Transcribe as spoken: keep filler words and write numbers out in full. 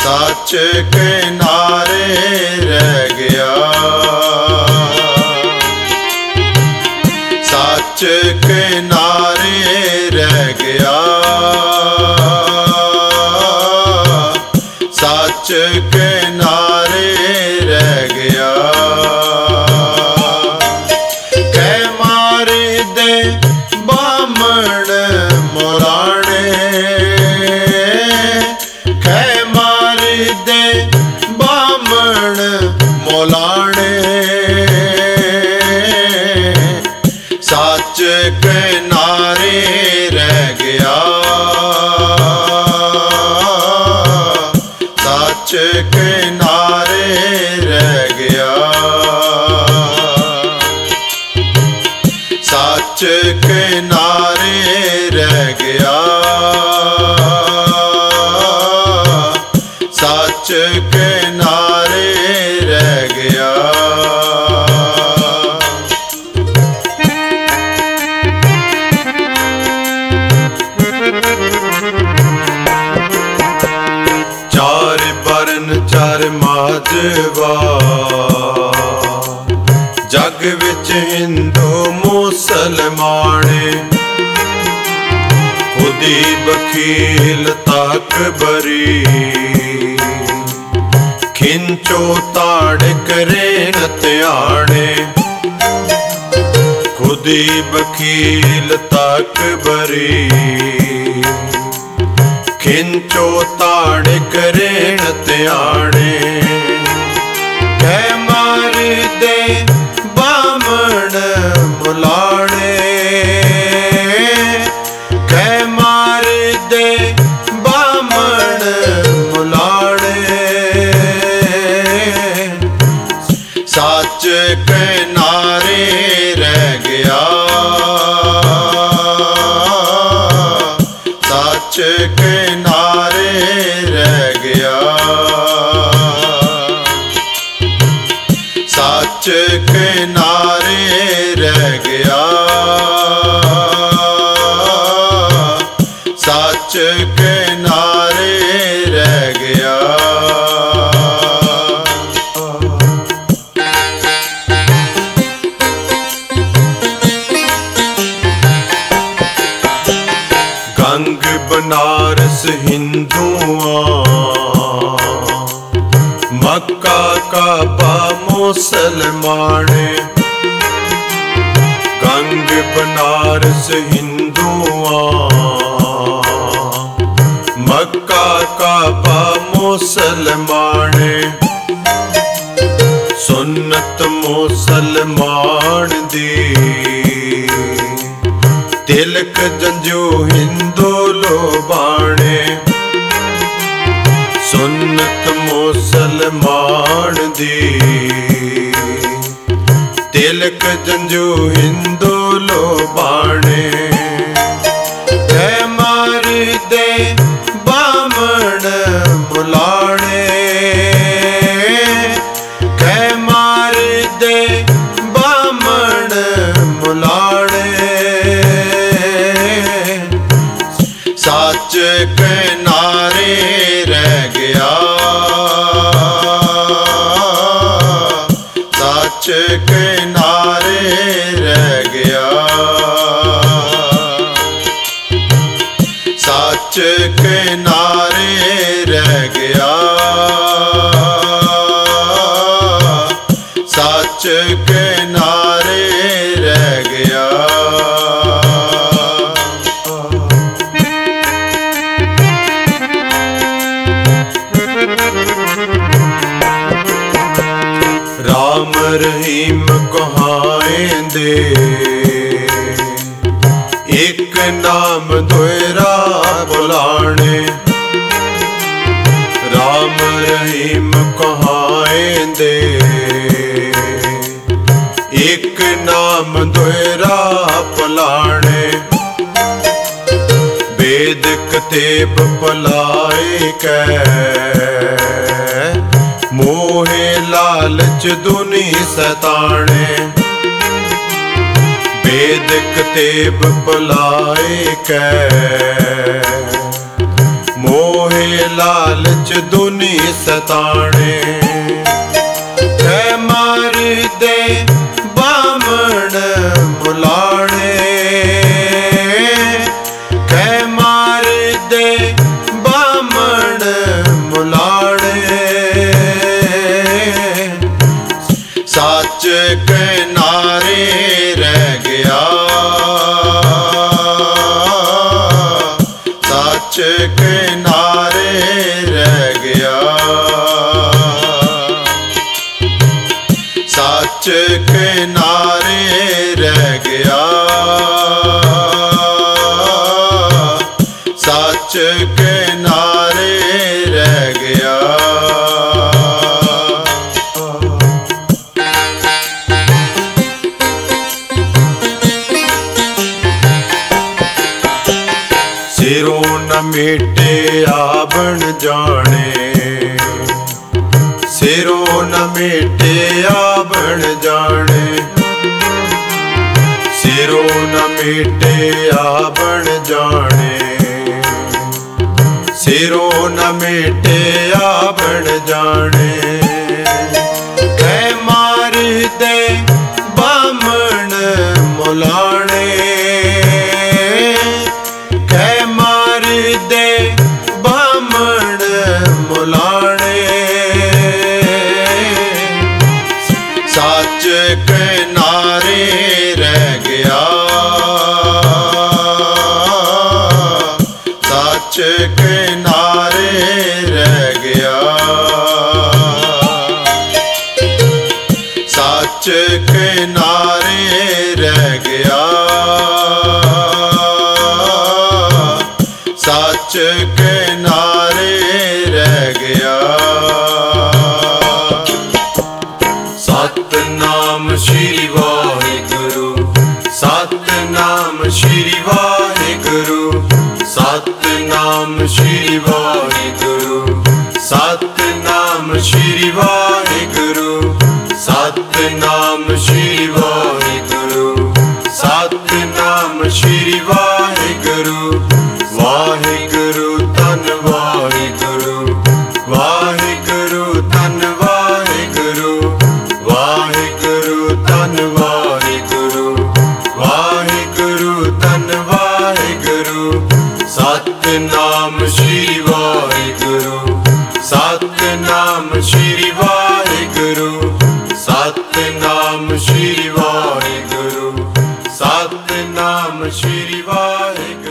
सच किनारे रह गया, सच किनारे रह गया, सच किनारे रह गया। कै मारे दे बामण मोराणे, कै मारे दे बामण मोलाणे, सच किनारे रह गया, सच किनारे रह गया, सच किनारे रह गया, सच किनारे रह गया। चार बरन चार माजवा, जग विच हिंदू मुसलमाने, खुदी बखील ताक बरी, खिंचो ताड़ करेन त्याणे, खुदी बखील ताक बरी, खिंचो ताड़ करेन त्याणे। कै मारी दे बामण मुलाणे, कै मारी दे बामण मुलाणे, सच किनारे रह गया, सच किनारे रह गया, सच किनारे रह गया, सच किनारे रह गया। गंग बनारस हिंदुआ, मक्का काबा मुसलमाने, गंग बनारस हिंदुआ, मक्का काबा मुसलमाने, सुन्नत मुसलमान दी, तिलक जंजू हिंदू लोबाणे, सुन्नत मुसलमान दी, तिलक जंजू हिंदू लोबाणे। कै मारी दे बामण मुलाणे, कै मारी दे बामण मुलाणे, सच किनारे रह गया, सच किनारे रह गया, सच किनारे रह गया, सच किनारे रह गया। राम रहीम कहाएंदे, एक नाम दोयरा बुलाने, राम रहीम कहाएंदे, एक नाम दोयरा बुलाने, वेद कतेब पलाए कै, मोहे लालच दुनी सताणे, वेद कतेब पलाए कै, मोहे ਲਾਲਚ ਦੁਨੀ ਸਤਾਣੇ। ਕੈ ਮਾਰਦੇ ਬਾਮਣ ਬੁਲਾਣੇ, ਕੈ ਮਾਰਦੇ ਬਾਮਣ ਬੁਲਾਣੇ। ਸੱਚ ਕਿਨਾਰੇ ਰਹਿ ਗਿਆ, ਸੱਚ ਕਿਨਾਰੇ ਰਹਿ ਗਿਆ, ਸੱਚ ਕਿਨਾਰੇ ਰਹਿ ਗਿਆ, ਸੱਚ ਕਿਨਾਰੇ ਰਹਿ ਗਿਆ। ਸਿਰੋਂ ਨ ਮੇਟੇ ਆਵਣ ਜਾਣੇ, ਸਿਰੋਂ ਨ ਮੇਟੇ ਆਵਣ ਜਾਣੇ, ਸਿਰੋਂ ਨ ਮੇਟੇ ਆਵਣ ਜਾਣੇ, ਸਿਰੋਂ ਨ ਮੇਟੇ ਆਵਣ ਜਾਣੇ। ਕੈ ਮਾਰਦੇ ਬਾਮਣ ਮੁਲਾਣੇ, ਕੈ ਮਾਰਦੇ ਬਾਮਣ ਮੁਲਾਣੇ। ਸੱਚ ਕਿਨਾਰੇ ਰਹਿ ਗਿਆ, ਸੱਚ ਕਿਨਾਰੇ ਰਹਿ ਗਿਆ, ਸੱਚ ਕਿਨਾਰੇ ਰਹਿ ਗਿਆ, ਸੱਚ ਕਿਨਾਰੇ ਰਹਿ ਗਿਆ। ਸਤਿਨਾਮ ਸ਼੍ਰੀ ਵਾਹਿਗੁਰੂ, ਸਤਿਨਾਮ ਸ਼੍ਰੀ ਵਾਹਿਗੁਰੂ, ਸਤਿਨਾਮ ਸ਼੍ਰੀ ਵਾਹਿਗੁਰੂ, ਸਤਿਨਾਮ ਸ਼੍ਰੀ ਵਾਹਿਗੁਰੂ, ਸਤਿਨਾਮ ਸ਼੍ਰੀ ਵਾਹਿਗੁਰੂ, ਸਤਿਨਾਮ ਸ਼੍ਰੀ ਵਾਹਿਗੁਰੂ। ਵਾਹਿਗੁਰੂ ਧੰਨ ਵਾਹਿਗੁਰੂ, ਵਾਹਿਗੁਰੂ ਧੰਨ ਵਾਹਿਗੁਰੂ, ਵਾਹਿਗੁਰੂ ਧੰਨ ਵਾਹਿਗੁਰੂ, ਵਾਹਿਗੁਰੂ ਧੰਨ ਵਾਹਿਗੁਰੂ। ਸਤਿਨਾਮ ਸ਼੍ਰੀ ਵਾਹਿਗੁਰੂ, ਸਤਿਨਾਮ ਸ਼੍ਰੀ ਵਾਹਿਗੁਰੂ, ਸਤਿਨਾਮ ਸ਼੍ਰੀ ਵਾਹਿਗੁਰੂ, ਸਤਿਨਾਮ ਸ਼੍ਰੀ ਵਾਹਿਗੁਰੂ।